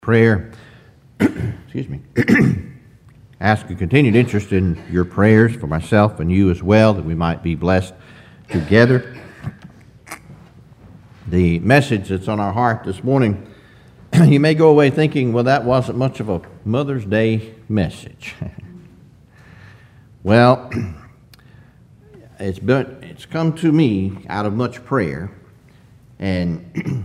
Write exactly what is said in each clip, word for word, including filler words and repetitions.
Prayer, excuse me, ask a continued interest in your prayers for myself and you as well, that we might be blessed together. The message that's on our heart this morning, you may go away thinking, well, that wasn't much of a Mother's Day message. Well, it's been, it's come to me out of much prayer, and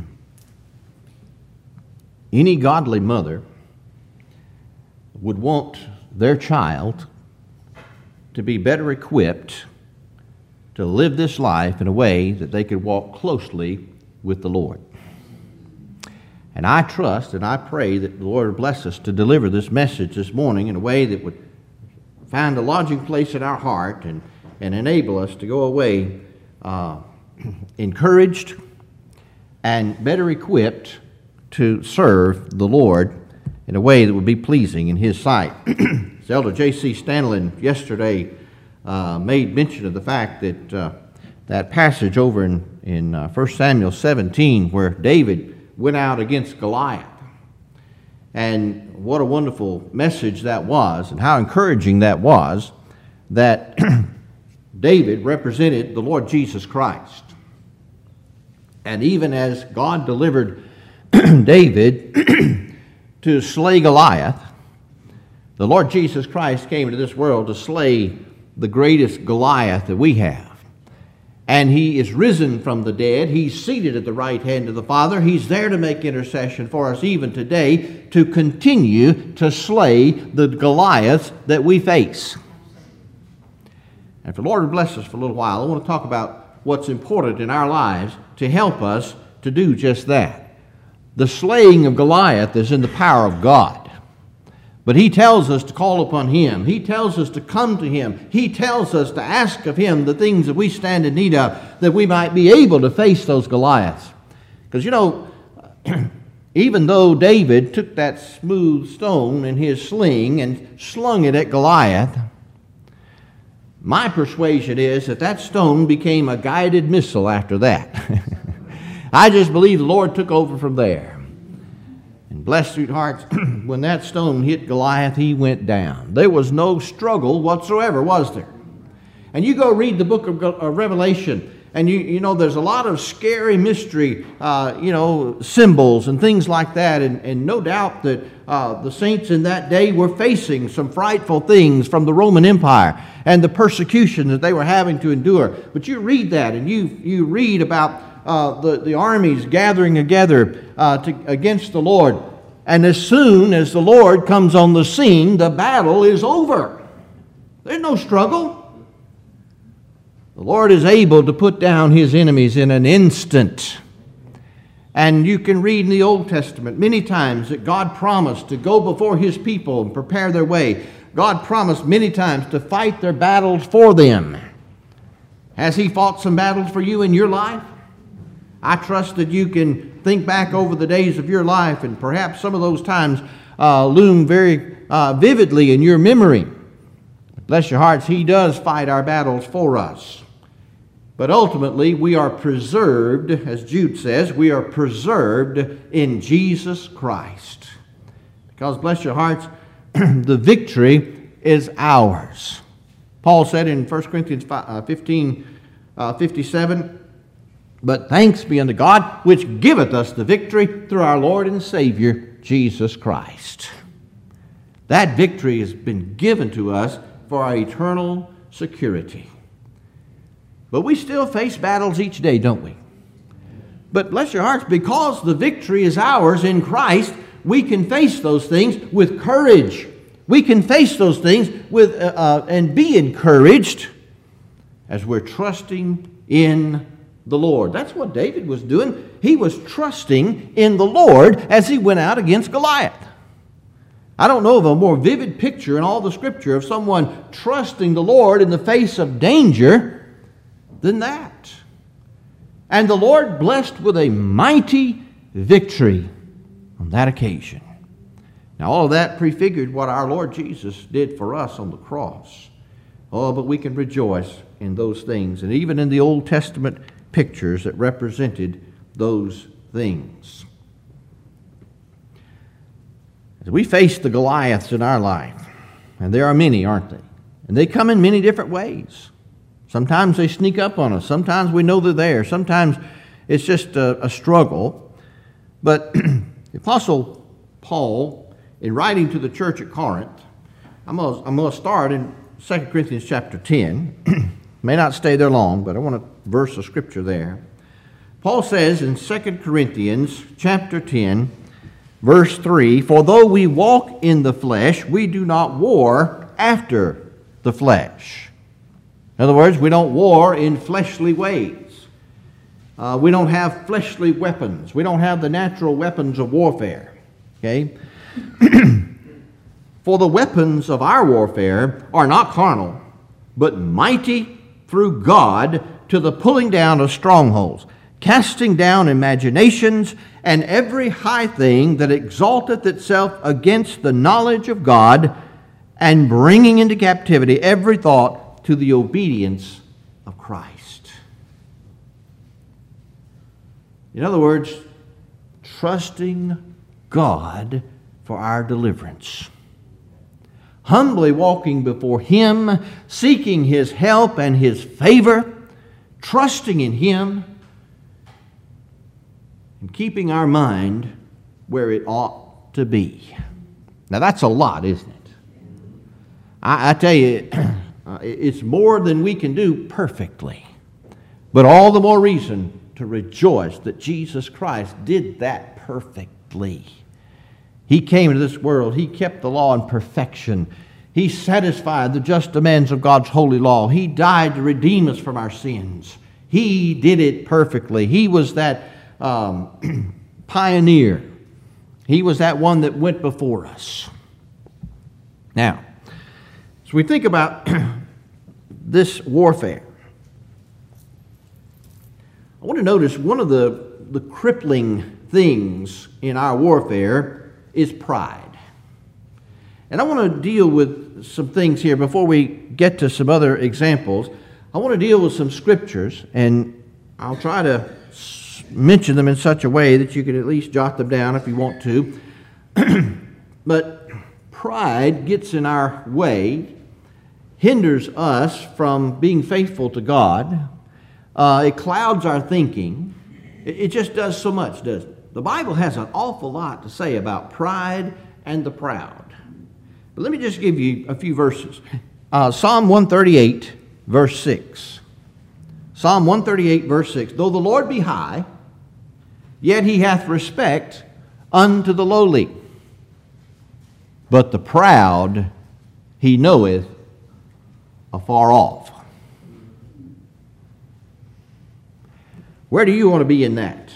any godly mother would want their child to be better equipped to live this life in a way that they could walk closely with the Lord. And I trust and I pray that the Lord will bless us to deliver this message this morning in a way that would find a lodging place in our heart and, and enable us to go away uh, encouraged and better equipped to serve the Lord in a way that would be pleasing in His sight. As Elder J C Stanlin yesterday uh, made mention of the fact that uh, that passage over in, in uh, First Samuel seventeen where David went out against Goliath. And what a wonderful message that was, and how encouraging that was, that David represented the Lord Jesus Christ. And even as God delivered David to slay Goliath, the Lord Jesus Christ came into this world to slay the greatest Goliath that we have. And He is risen from the dead. He's seated at the right hand of the Father. He's there to make intercession for us even today, to continue to slay the Goliaths that we face. And if the Lord would bless us for a little while, I want to talk about what's important in our lives to help us to do just that. The slaying of Goliath is in the power of God. But He tells us to call upon Him. He tells us to come to Him. He tells us to ask of Him the things that we stand in need of, that we might be able to face those Goliaths. Because, you know, even though David took that smooth stone in his sling and slung it at Goliath, my persuasion is that that stone became a guided missile after that. I just believe the Lord took over from there. And bless sweethearts, when that stone hit Goliath, he went down. There was no struggle whatsoever, was there? And you go read the book of Revelation, and you you know there's a lot of scary mystery, uh, you know, symbols and things like that. And, and no doubt that uh, the saints in that day were facing some frightful things from the Roman Empire and the persecution that they were having to endure. But you read that, and you you read about Uh, the, the armies gathering together uh, to, against the Lord. And as soon as the Lord comes on the scene, the battle is over. There's no struggle. The Lord is able to put down His enemies in an instant. And you can read in the Old Testament many times that God promised to go before His people and prepare their way. God promised many times to fight their battles for them. Has He fought some battles for you in your life? I trust that you can think back over the days of your life, and perhaps some of those times uh, loom very uh, vividly in your memory. Bless your hearts, He does fight our battles for us. But ultimately, we are preserved, as Jude says, we are preserved in Jesus Christ. Because, bless your hearts, the victory is ours. Paul said in First Corinthians fifteen, fifty-seven, but thanks be unto God, which giveth us the victory through our Lord and Savior, Jesus Christ. That victory has been given to us for our eternal security. But we still face battles each day, don't we? But bless your hearts, because the victory is ours in Christ, we can face those things with courage. We can face those things with uh, uh, and be encouraged as we're trusting in the Lord. That's what David was doing. He was trusting in the Lord as he went out against Goliath. I don't know of a more vivid picture in all the Scripture of someone trusting the Lord in the face of danger than that. And the Lord blessed with a mighty victory on that occasion. Now, all of that prefigured what our Lord Jesus did for us on the cross. Oh, but we can rejoice in those things. And even in the Old Testament pictures that represented those things. As we face the Goliaths in our life, and there are many, aren't they? And they come in many different ways. Sometimes they sneak up on us. Sometimes we know they're there. Sometimes it's just a, a struggle. But the Apostle Paul, in writing to the church at Corinth, I'm going to, I'm going to start in Second Corinthians chapter ten. May not stay there long, but I want to verse of scripture there. Paul says in Second Corinthians chapter ten, verse three, "For though we walk in the flesh, we do not war after the flesh." In other words, we don't war in fleshly ways. Uh, we don't have fleshly weapons. We don't have the natural weapons of warfare. Okay? "For the weapons of our warfare are not carnal, but mighty through God to the pulling down of strongholds, casting down imaginations and every high thing that exalteth itself against the knowledge of God, and bringing into captivity every thought to the obedience of Christ." In other words, trusting God for our deliverance. Humbly walking before Him, seeking His help and His favor, trusting in Him, and keeping our mind where it ought to be. Now that's a lot, isn't it? I, I tell you, it's more than we can do perfectly. But all the more reason to rejoice that Jesus Christ did that perfectly. He came into this world. He kept the law in perfection. He satisfied the just demands of God's holy law. He died to redeem us from our sins. He did it perfectly. He was that um, pioneer. He was that one that went before us. Now, as we think about this warfare, I want to notice one of the, the crippling things in our warfare is pride. And I want to deal with some things here before we get to some other examples. I want to deal with some scriptures, and I'll try to mention them in such a way that you can at least jot them down if you want to. But pride gets in our way, hinders us from being faithful to God. Uh, it clouds our thinking. It, it just does so much, doesn't it? The Bible has an awful lot to say about pride and the proud. But let me just give you a few verses. Uh, Psalm one thirty-eight, verse six. Psalm one thirty-eight, verse six. "Though the Lord be high, yet He hath respect unto the lowly. But the proud He knoweth afar off." Where do you want to be in that?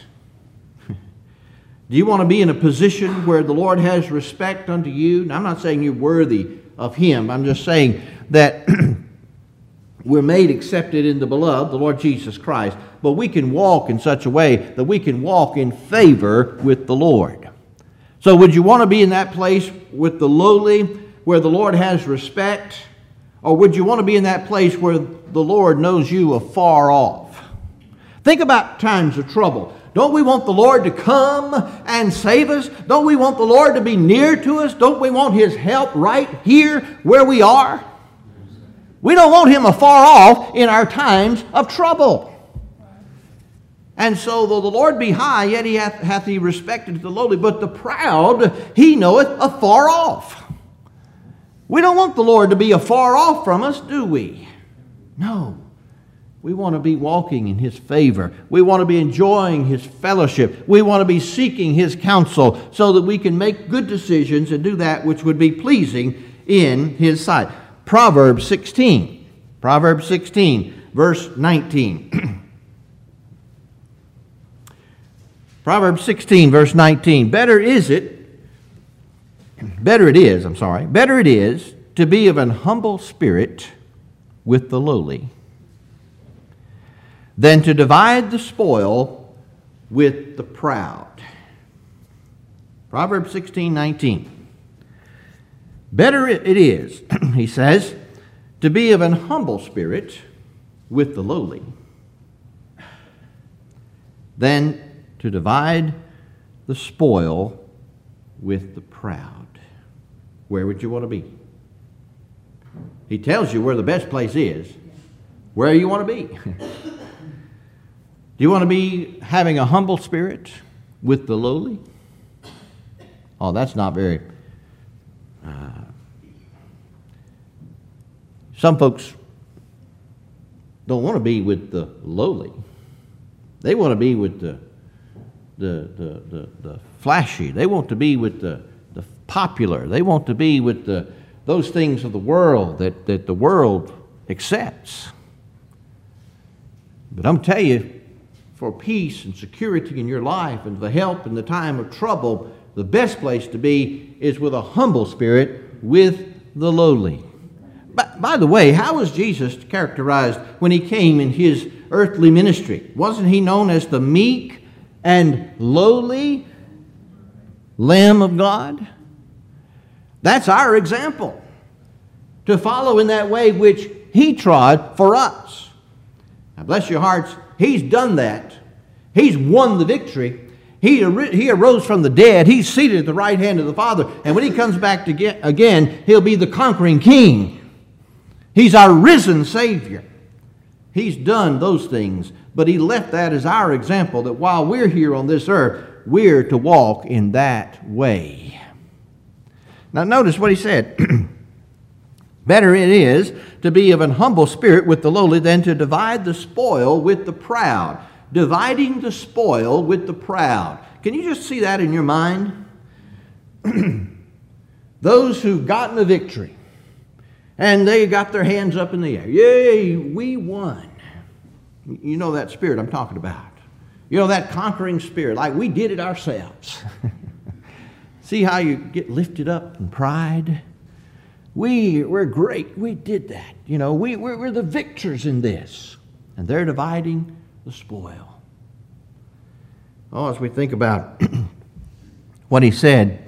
Do you want to be in a position where the Lord has respect unto you? Now, I'm not saying you're worthy of Him. I'm just saying that we're made accepted in the beloved, the Lord Jesus Christ. But we can walk in such a way that we can walk in favor with the Lord. So would you want to be in that place with the lowly, where the Lord has respect? Or would you want to be in that place where the Lord knows you afar off? Think about times of trouble. Don't we want the Lord to come and save us? Don't we want the Lord to be near to us? Don't we want His help right here where we are? We don't want Him afar off in our times of trouble. And so, though the Lord be high, yet He hath, hath He respected the lowly. But the proud He knoweth afar off. We don't want the Lord to be afar off from us, do we? No. We want to be walking in His favor. We want to be enjoying His fellowship. We want to be seeking His counsel so that we can make good decisions and do that which would be pleasing in His sight. Proverbs sixteen. Proverbs sixteen, verse nineteen. Proverbs sixteen, verse nineteen. Better is it, better it is, I'm sorry, better it is to be of an humble spirit with the lowly than to divide the spoil with the proud. Proverbs sixteen, nineteen. Better it is, he says, to be of an humble spirit with the lowly than to divide the spoil with the proud. Where would you want to be? He tells you where the best place is. Where you want to be? Do you want to be having a humble spirit with the lowly? Oh, that's not very... Uh, some folks don't want to be with the lowly. They want to be with the the the the, the flashy. They want to be with the, the popular. They want to be with the those things of the world that, that the world accepts. But I'm telling you, for peace and security in your life and for help in the time of trouble, the best place to be is with a humble spirit with the lowly. By, by the way, how was Jesus characterized when he came in his earthly ministry? Wasn't he known as the meek and lowly Lamb of God? That's our example, to follow in that way which he trod for us. Now, bless your hearts, he's done that. He's won the victory. He, ar- he arose from the dead. He's seated at the right hand of the Father. And when he comes back to get, again, he'll be the conquering king. He's our risen Savior. He's done those things, but he left that as our example, that while we're here on this earth, we're to walk in that way. Now notice what he said. Better it is to be of an humble spirit with the lowly than to divide the spoil with the proud. Dividing the spoil with the proud. Can you just see that in your mind? Those who've gotten a victory, and they got their hands up in the air. Yay, we won. You know that spirit I'm talking about. You know that conquering spirit, like we did it ourselves. See how you get lifted up in pride? We, we're great. We did that. You know, we, we're, we're the victors in this. And they're dividing the spoil. Oh, as we think about what he said,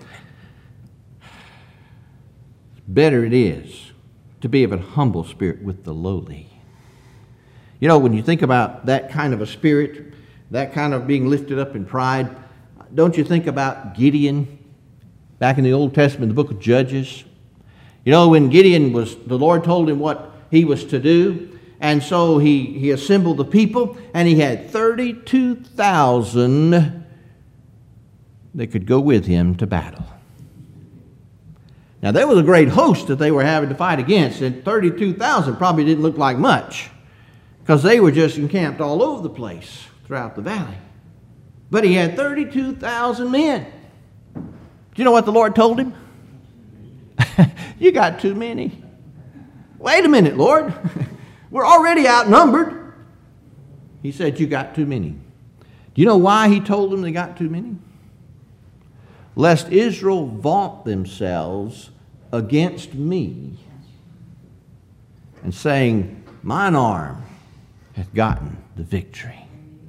better it is to be of a humble spirit with the lowly. You know, when you think about that kind of a spirit, that kind of being lifted up in pride, don't you think about Gideon back in the Old Testament, the book of Judges? You know, when Gideon was, the Lord told him what he was to do, and so he, he assembled the people, and he had thirty-two thousand that could go with him to battle. Now, there was a great host that they were having to fight against, and thirty-two thousand probably didn't look like much, because they were just encamped all over the place throughout the valley. But he had thirty-two thousand men. Do you know what the Lord told him? You got too many. Wait a minute, Lord. We're already outnumbered. He said, you got too many. Do you know why he told them they got too many? Lest Israel vaunt themselves against me and saying, mine arm hath gotten the victory.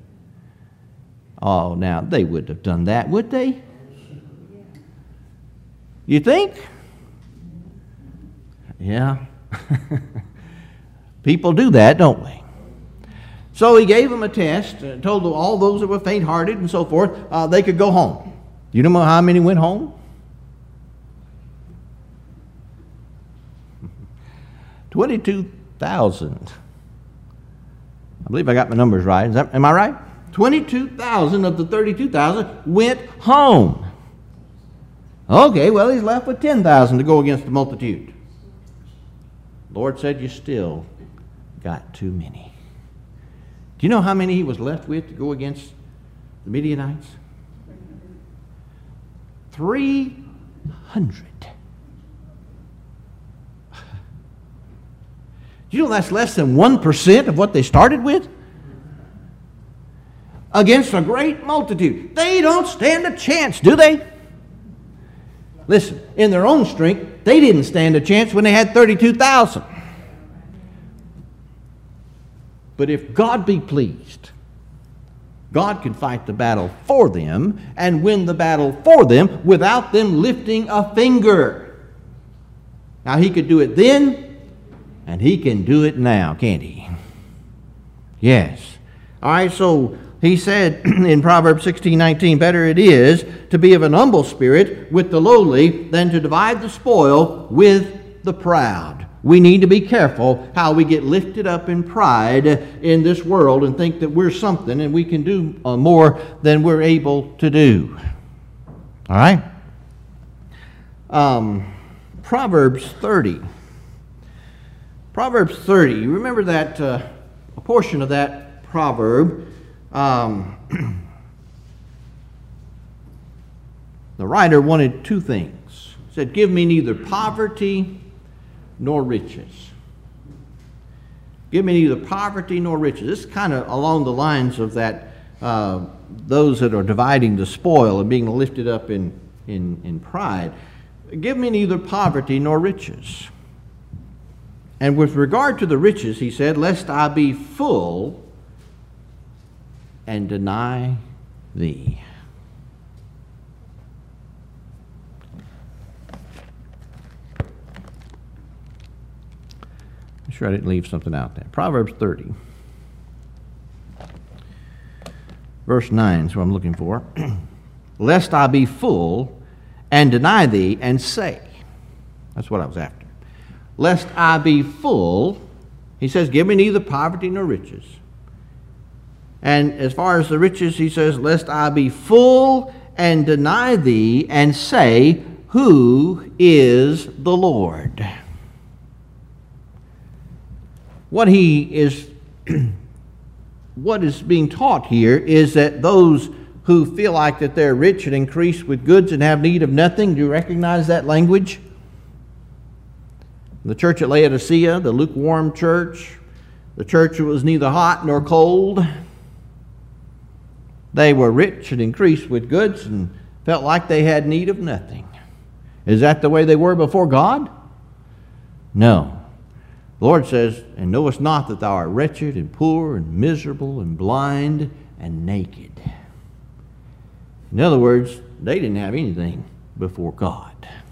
Oh, now, they wouldn't have done that, would they? You think? Yeah. People do that, don't we? So he gave them a test, uh, told them all those that were faint-hearted and so forth, uh, they could go home. You know how many went home? twenty-two thousand. I believe I got my numbers right. Is that, am I right? twenty-two thousand of the thirty-two thousand went home. Okay, well, he's left with ten thousand to go against the multitude. Lord said, you still got too many. Do you know how many he was left with to go against the Midianites? Three hundred. Do you know that's less than one percent of what they started with? Against a great multitude. They don't stand a chance, do they? Listen, in their own strength, they didn't stand a chance when they had thirty-two thousand. But if God be pleased, God can fight the battle for them and win the battle for them without them lifting a finger. Now, he could do it then, and he can do it now, can't he? Yes. All right, so he said in Proverbs sixteen nineteen, better it is to be of an humble spirit with the lowly than to divide the spoil with the proud. We need to be careful how we get lifted up in pride in this world and think that we're something and we can do uh, more than we're able to do. All right? Um, Proverbs thirty. Proverbs thirty. You remember that, uh, a portion of that proverb. Um, the writer wanted two things. He said, give me neither poverty nor riches. Give me neither poverty nor riches. This is kind of along the lines of that, uh, those that are dividing the spoil and being lifted up in, in, in pride. Give me neither poverty nor riches. And with regard to the riches, he said, lest I be full and deny thee. I'm sure I didn't leave something out there. Proverbs thirty. Verse nine is what I'm looking for. Lest I be full and deny thee and say. That's what I was after. Lest I be full, he says, give me neither poverty nor riches. And as far as the riches, he says, lest I be full and deny thee and say, who is the Lord? What he is, what is being taught here is that those who feel like that they're rich and increased with goods and have need of nothing, do you recognize that language? The church at Laodicea, the lukewarm church, the church that was neither hot nor cold, they were rich and increased with goods and felt like they had need of nothing. Is that the way they were before God? No. The Lord says, and knowest not that thou art wretched and poor and miserable and blind and naked. In other words, they didn't have anything before God.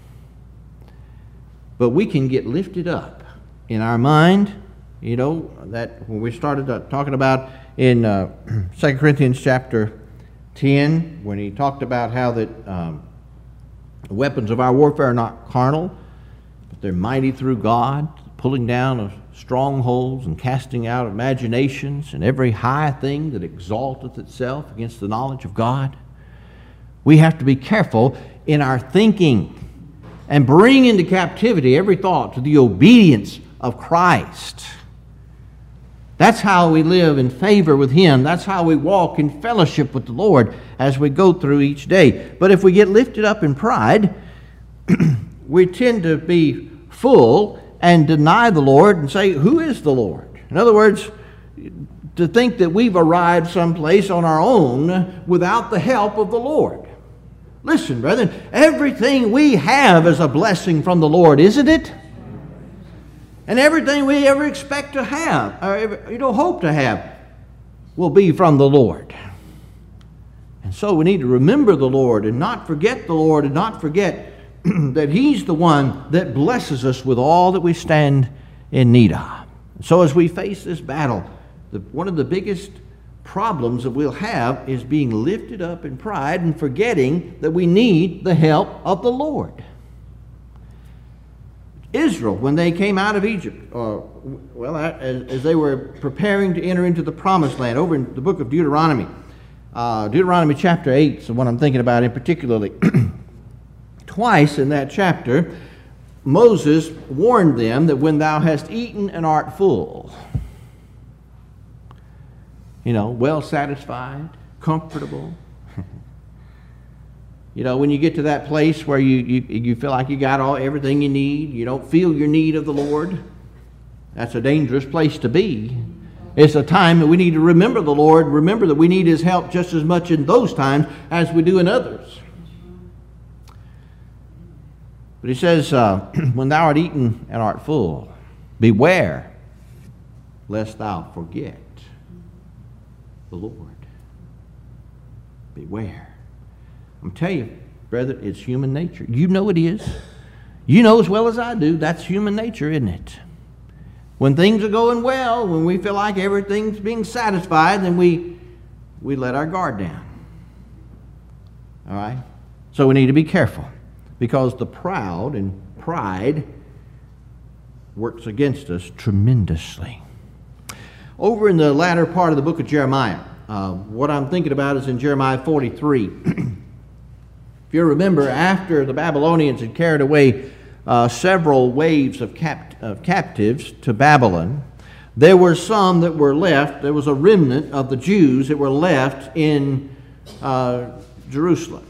But we can get lifted up in our mind, you know, that when we started talking about in uh, Second Corinthians chapter ten, when he talked about how that um, the weapons of our warfare are not carnal, but they're mighty through God, pulling down of strongholds and casting out imaginations and every high thing that exalteth itself against the knowledge of God. We have to be careful in our thinking and bring into captivity every thought to the obedience of Christ. That's how we live in favor with Him. That's how we walk in fellowship with the Lord as we go through each day. But if we get lifted up in pride, we tend to be full and deny the Lord and say, who is the Lord? In other words, to think that we've arrived someplace on our own without the help of the Lord. Listen, brethren, everything we have is a blessing from the Lord, isn't it? And everything we ever expect to have, or ever, you know, hope to have, will be from the Lord. And so we need to remember the Lord and not forget the Lord and not forget that He's the one that blesses us with all that we stand in need of. So as we face this battle, the, one of the biggest problems that we'll have is being lifted up in pride and forgetting that we need the help of the Lord. Israel, when they came out of Egypt, uh, well, as, as they were preparing to enter into the promised land, over in the book of Deuteronomy, uh, Deuteronomy chapter eight is the one I'm thinking about in particularly. Twice in that chapter, Moses warned them that when thou hast eaten and art full, you know, well satisfied, comfortable. You know, when you get to that place where you, you, you feel like you got all everything you need, you don't feel your need of the Lord, that's a dangerous place to be. It's a time that we need to remember the Lord, remember that we need His help just as much in those times as we do in others. But he says, uh, when thou art eaten and art full, beware lest thou forget the Lord. Beware. I'm telling you, brother, it's human nature. You know it is. You know as well as I do, that's human nature, isn't it? When things are going well, when we feel like everything's being satisfied, then we we let our guard down. All right? So we need to be careful, because the proud and pride works against us tremendously. Over in the latter part of the book of Jeremiah, uh, what I'm thinking about is in Jeremiah forty-three. If you remember, after the Babylonians had carried away uh, several waves of, capt- of captives to Babylon, there were some that were left. There was a remnant of the Jews that were left in uh, Jerusalem.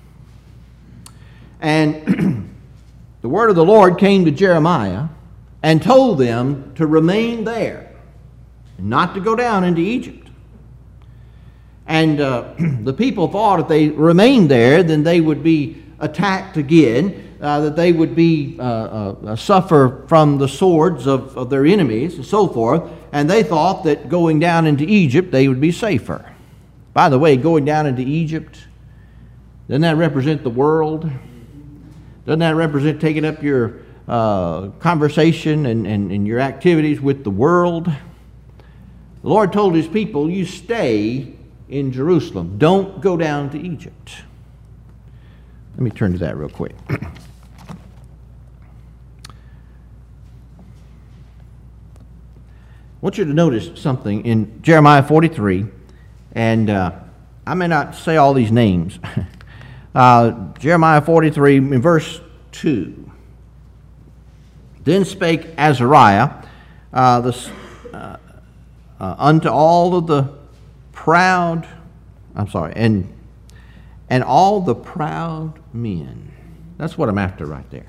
And the word of the Lord came to Jeremiah and told them to remain there, not to go down into Egypt. And uh, the people thought if they remained there, then they would be attacked again, uh, that they would be uh, uh, suffer from the swords of, of their enemies and so forth. And they thought that going down into Egypt, they would be safer. By the way, going down into Egypt, doesn't that represent the world? Doesn't that represent taking up your uh, conversation and, and, and your activities with the world? The Lord told his people, you stay in Jerusalem. Don't go down to Egypt. Let me turn to that real quick. I want you to notice something in Jeremiah forty-three, and uh, I may not say all these names. uh, Jeremiah forty-three, in verse two. Then spake Azariah uh, the, uh, uh, unto all of the proud, I'm sorry, and and all the proud men. That's what I'm after right there.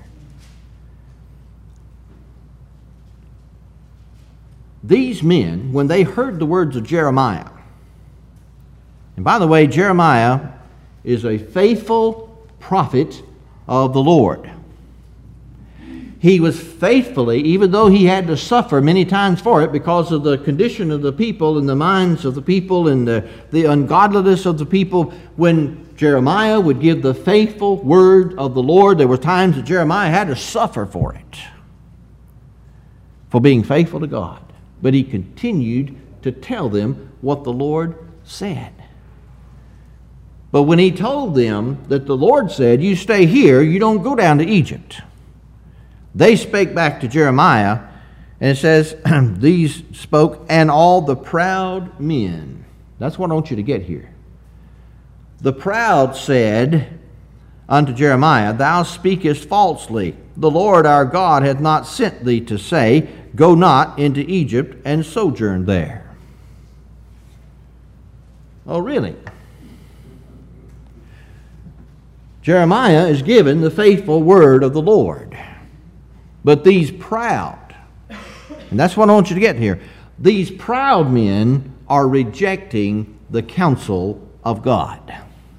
These men, when they heard the words of Jeremiah, and by the way, Jeremiah is a faithful prophet of the Lord. He was faithfully, even though he had to suffer many times for it because of the condition of the people and the minds of the people and the, the ungodliness of the people, when Jeremiah would give the faithful word of the Lord, there were times that Jeremiah had to suffer for it, for being faithful to God. But he continued to tell them what the Lord said. But when he told them that the Lord said, you stay here, you don't go down to Egypt, they spake back to Jeremiah, and it says, these spoke, and all the proud men. That's what I want you to get here. The proud said unto Jeremiah, thou speakest falsely. The Lord our God hath not sent thee to say, go not into Egypt and sojourn there. Oh, really? Jeremiah is given the faithful word of the Lord. But these proud, and that's what I want you to get here, these proud men are rejecting the counsel of God.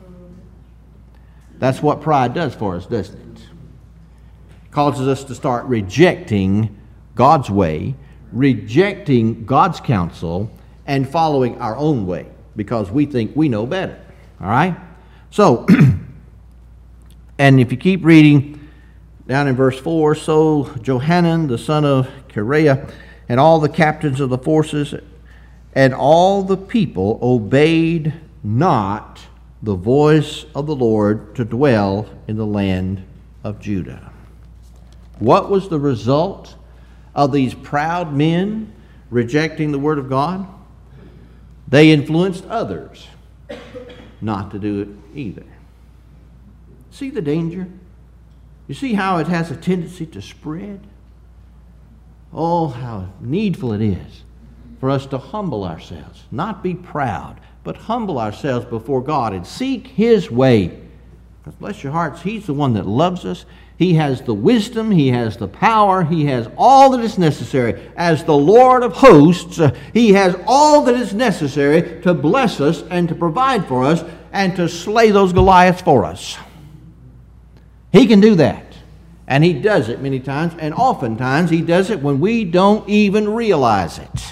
That's what pride does for us, doesn't it? It causes us to start rejecting God's way, rejecting God's counsel, and following our own way because we think we know better. All right? So, and if you keep reading down in verse four, so Johanan the son of Kareah and all the captains of the forces and all the people obeyed not the voice of the Lord to dwell in the land of Judah. What was the result of these proud men rejecting the word of God? They influenced others not to do it either. See the danger? You see how it has a tendency to spread? Oh, how needful it is for us to humble ourselves, not be proud, but humble ourselves before God and seek His way. Because bless your hearts, He's the one that loves us. He has the wisdom, He has the power, He has all that is necessary. As the Lord of hosts, uh, He has all that is necessary to bless us and to provide for us and to slay those Goliaths for us. He can do that. And He does it many times, and oftentimes He does it when we don't even realize it.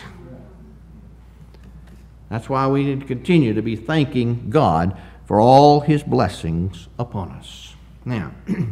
That's why we need to continue to be thanking God for all His blessings upon us. Now,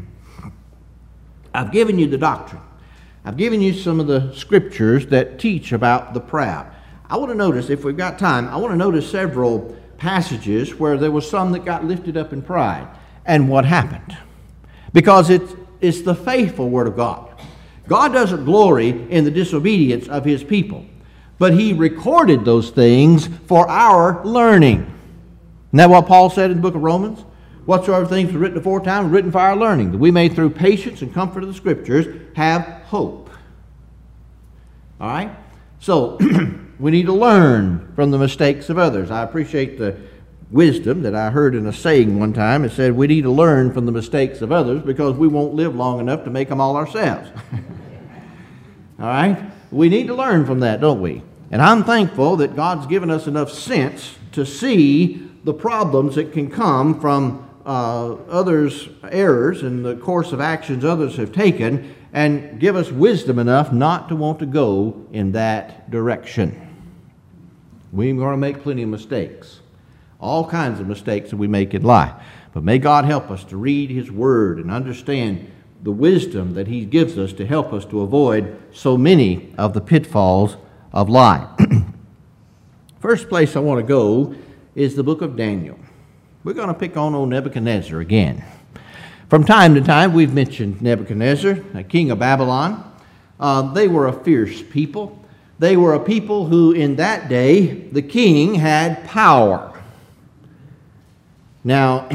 I've given you the doctrine. I've given you some of the scriptures that teach about the proud. I want to notice, if we've got time, I want to notice several passages where there was some that got lifted up in pride. And what happened? Because it's, it's the faithful Word of God. God doesn't glory in the disobedience of His people, but He recorded those things for our learning. Isn't that what Paul said in the book of Romans? Whatsoever things were written aforetime were written for our learning, that we may through patience and comfort of the Scriptures have hope. All right? So, we need to learn from the mistakes of others. I appreciate the wisdom that I heard in a saying one time. It said we need to learn from the mistakes of others because we won't live long enough to make them all ourselves. All right? We need to learn from that, don't we? And I'm thankful that God's given us enough sense to see the problems that can come from uh, others' errors and the course of actions others have taken, and give us wisdom enough not to want to go in that direction. We're going to make plenty of mistakes. All kinds of mistakes that we make in life. But may God help us to read His Word and understand the wisdom that He gives us to help us to avoid so many of the pitfalls of life. First place I want to go is the book of Daniel. We're going to pick on old Nebuchadnezzar again. From time to time, we've mentioned Nebuchadnezzar, the king of Babylon. Uh, they were a fierce people. They were a people who, in that day, the king had power. Now,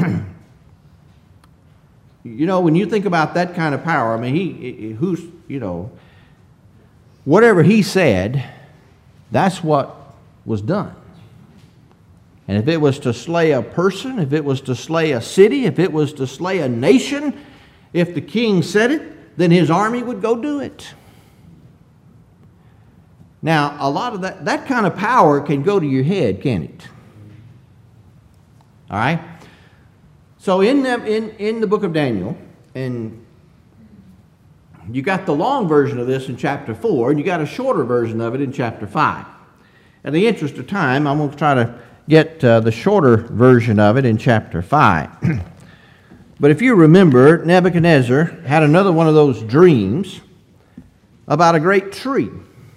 you know, when you think about that kind of power, I mean, he, who's, you know, whatever he said, that's what was done. And if it was to slay a person, if it was to slay a city, if it was to slay a nation, if the king said it, then his army would go do it. Now, a lot of that, that kind of power can go to your head, can't it? All right? So in the, in, in the book of Daniel, and you got the long version of this in chapter four, and you got a shorter version of it in chapter five. In the interest of time, I'm going to try to get uh, the shorter version of it in chapter five. But if you remember, Nebuchadnezzar had another one of those dreams about a great tree.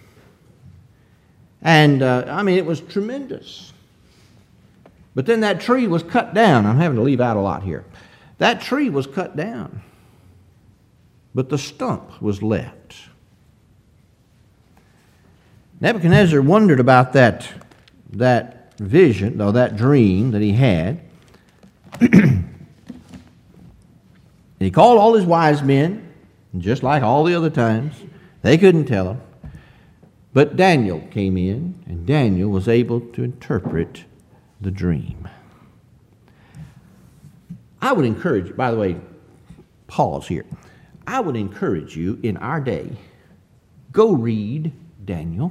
And, uh, I mean, it was tremendous. But then that tree was cut down. I'm having to leave out a lot here. That tree was cut down. But the stump was left. Nebuchadnezzar wondered about that, that vision, or that dream that he had. He called all his wise men, just like all the other times. They couldn't tell him. But Daniel came in, and Daniel was able to interpret the dream. I would encourage, by the way, pause here. I would encourage you in our day, go read Daniel.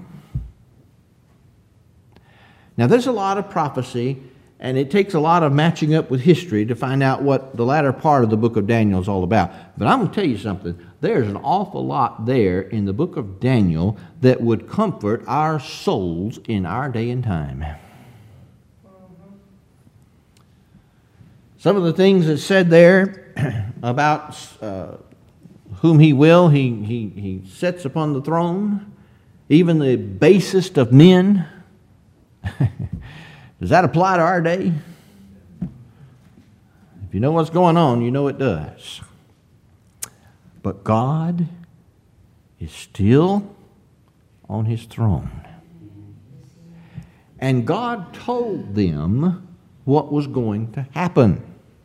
Now, there's a lot of prophecy, and it takes a lot of matching up with history to find out what the latter part of the book of Daniel is all about. But I'm going to tell you something. There's an awful lot there in the book of Daniel that would comfort our souls in our day and time. Some of the things that's said there about uh, whom he will, he, he, he sets upon the throne, even the basest of men. Does that apply to our day? If you know what's going on, you know it does. But God is still on His throne. And God told them what was going to happen.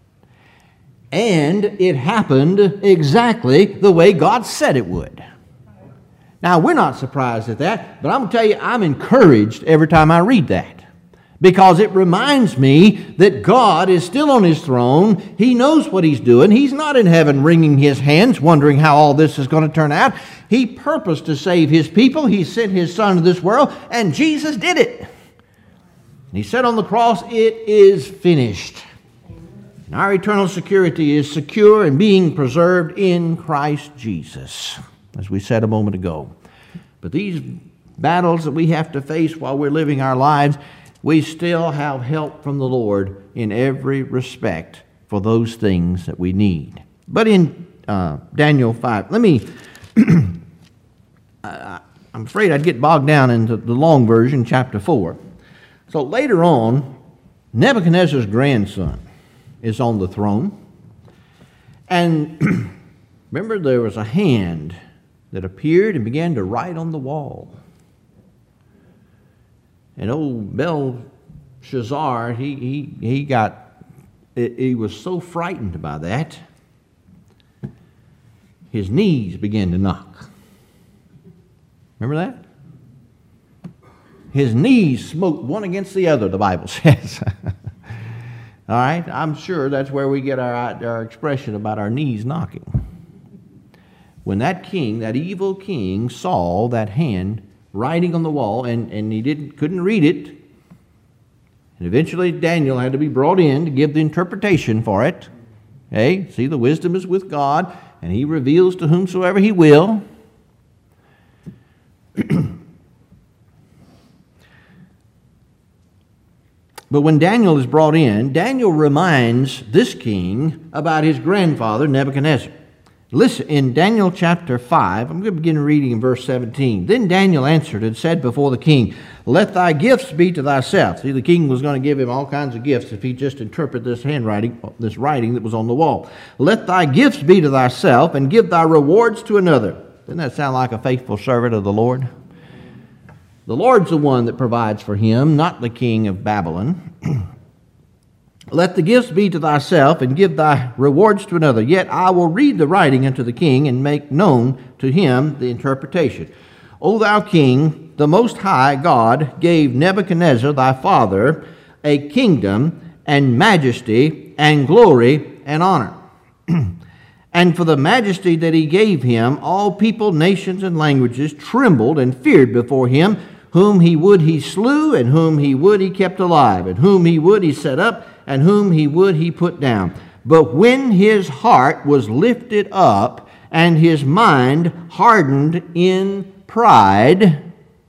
And it happened exactly the way God said it would. Now, we're not surprised at that, but I'm going to tell you, I'm encouraged every time I read that. Because it reminds me that God is still on His throne. He knows what He's doing. He's not in heaven wringing His hands, wondering how all this is going to turn out. He purposed to save His people. He sent His Son to this world, and Jesus did it. And He said on the cross, "It is finished." And our eternal security is secure and being preserved in Christ Jesus, as we said a moment ago. But these battles that we have to face while we're living our lives, we still have help from the Lord in every respect for those things that we need. But in uh, Daniel five, let me, I'm afraid I'd get bogged down into the long version, chapter four. So later on, Nebuchadnezzar's grandson is on the throne. And remember, there was a hand that appeared and began to write on the wall. And old Belshazzar, he, he, he got, he was so frightened by that, his knees began to knock. Remember that? His knees smote one against the other, the Bible says. All right? I'm sure that's where we get our, our expression about our knees knocking. When that king, that evil king, saw that hand writing on the wall, and, and he didn't couldn't read it, and eventually Daniel had to be brought in to give the interpretation for it. Okay? See, the wisdom is with God, and he reveals to whomsoever he will. But when Daniel is brought in, Daniel reminds this king about his grandfather, Nebuchadnezzar. Listen, in Daniel chapter five, I'm going to begin reading in verse seventeen. Then Daniel answered and said before the king, "Let thy gifts be to thyself." See, the king was going to give him all kinds of gifts if he just interpret this handwriting, this writing that was on the wall. "Let thy gifts be to thyself, and give thy rewards to another." Doesn't that sound like a faithful servant of the Lord? The Lord's the one that provides for him, not the king of Babylon. "Let the gifts be to thyself, and give thy rewards to another. Yet I will read the writing unto the king, and make known to him the interpretation. O thou king, the Most High God gave Nebuchadnezzar thy father a kingdom, and majesty, and glory, and honor. And for the majesty that he gave him, all people, nations, and languages trembled and feared before him. Whom he would he slew, and whom he would he kept alive, and whom he would he set up, and whom he would he put down. But when his heart was lifted up, and his mind hardened in pride,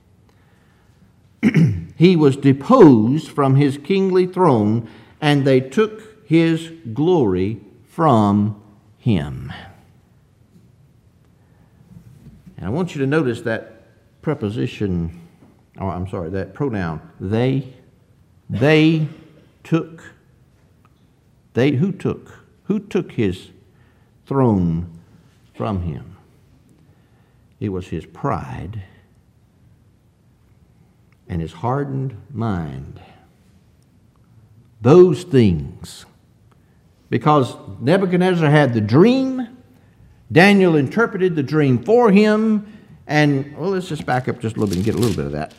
he was deposed from his kingly throne, and they took his glory from him." And I want you to notice that preposition, oh, I'm sorry, that pronoun, they. They took. They, who took? Who took his throne from him? It was his pride and his hardened mind. Those things. Because Nebuchadnezzar had the dream, Daniel interpreted the dream for him, and, well, let's just back up just a little bit and get a little bit of that.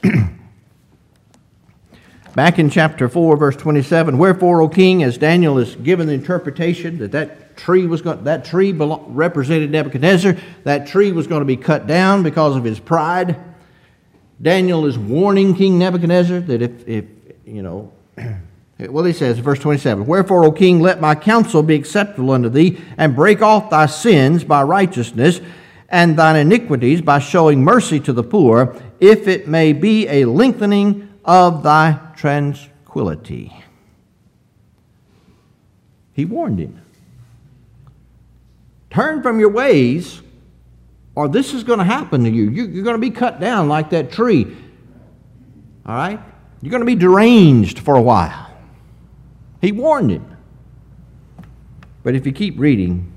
Back in chapter four, verse twenty-seven, "Wherefore, O king, as Daniel is given the interpretation that that tree was going, that tree belong, represented Nebuchadnezzar, that tree was going to be cut down because of his pride. Daniel is warning King Nebuchadnezzar that if, if you know, well, he says, verse twenty-seven, "Wherefore, O king, let my counsel be acceptable unto thee, and break off thy sins by righteousness, and thine iniquities by showing mercy to the poor, if it may be a lengthening of thy tranquility." He warned him. Turn from your ways, or this is going to happen to you. You're going to be cut down like that tree. All right? You're going to be deranged for a while. He warned him. But if you keep reading,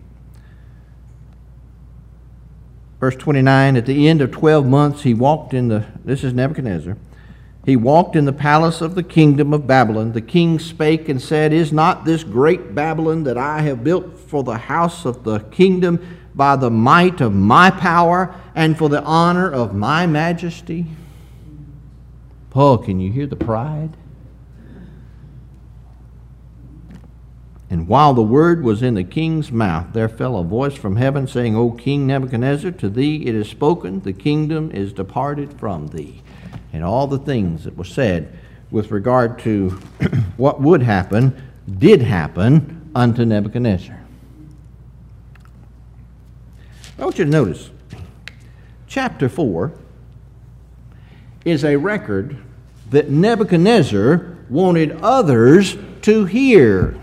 verse twenty-nine, "At the end of twelve months he walked in the," this is Nebuchadnezzar, "he walked in the palace of the kingdom of Babylon. The king spake and said, Is not this great Babylon that I have built for the house of the kingdom by the might of my power and for the honor of my majesty?" Paul, can you hear the pride? "And while the word was in the king's mouth, there fell a voice from heaven, saying, O King Nebuchadnezzar, to thee it is spoken, the kingdom is departed from thee." And all the things that were said with regard to what would happen did happen unto Nebuchadnezzar. I want you to notice, chapter four is a record that Nebuchadnezzar wanted others to hear.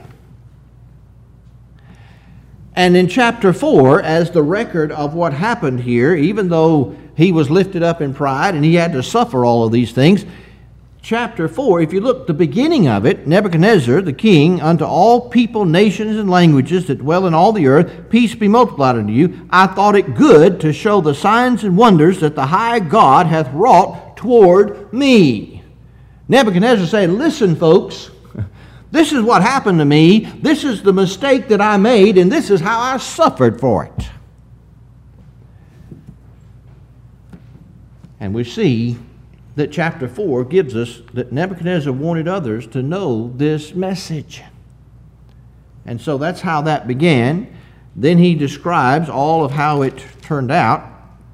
And in chapter four, as the record of what happened here, even though he was lifted up in pride and he had to suffer all of these things, chapter four, if you look at the beginning of it, Nebuchadnezzar, the king, unto all people, nations, and languages that dwell in all the earth, peace be multiplied unto you. I thought it good to show the signs and wonders that the high God hath wrought toward me. Nebuchadnezzar said, listen, folks, this is what happened to me. This is the mistake that I made, and this is how I suffered for it. And we see that chapter four gives us that Nebuchadnezzar wanted others to know this message. And so that's how that began. Then he describes all of how it turned out.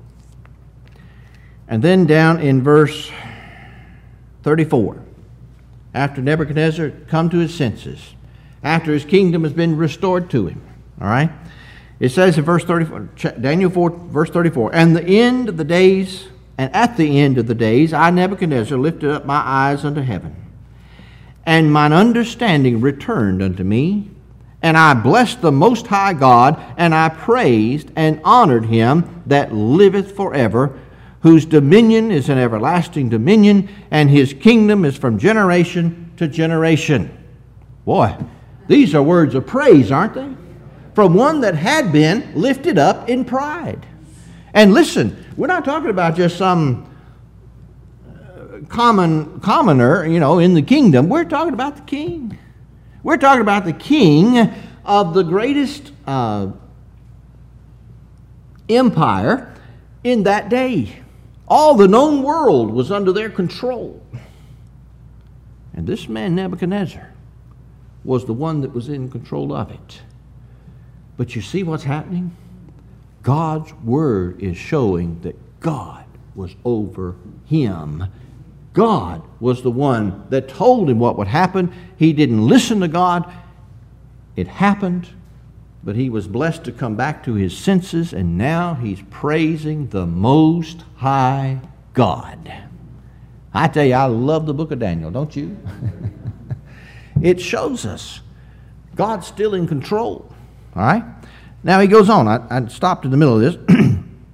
And then down in verse thirty-four, after Nebuchadnezzar come to his senses, after his kingdom has been restored to him, all right? It says in verse thirty-four, Daniel four, verse thirty-four, and the end of the days, and at the end of the days, I, Nebuchadnezzar, lifted up my eyes unto heaven, and mine understanding returned unto me, and I blessed the Most High God, and I praised and honored him that liveth forever, whose dominion is an everlasting dominion, and his kingdom is from generation to generation. Boy, these are words of praise, aren't they? From one that had been lifted up in pride. And listen, we're not talking about just some common commoner, you know, in the kingdom. We're talking about the king. We're talking about the king of the greatest uh, empire in that day. All the known world was under their control. And this man, Nebuchadnezzar, was the one that was in control of it. But you see what's happening? God's word is showing that God was over him. God was the one that told him what would happen. He didn't listen to God. It happened, but he was blessed to come back to his senses, and now he's praising the Most High God. I tell you, I love the book of Daniel, don't you? It shows us God's still in control. All right? Now he goes on. I, I stopped in the middle of this.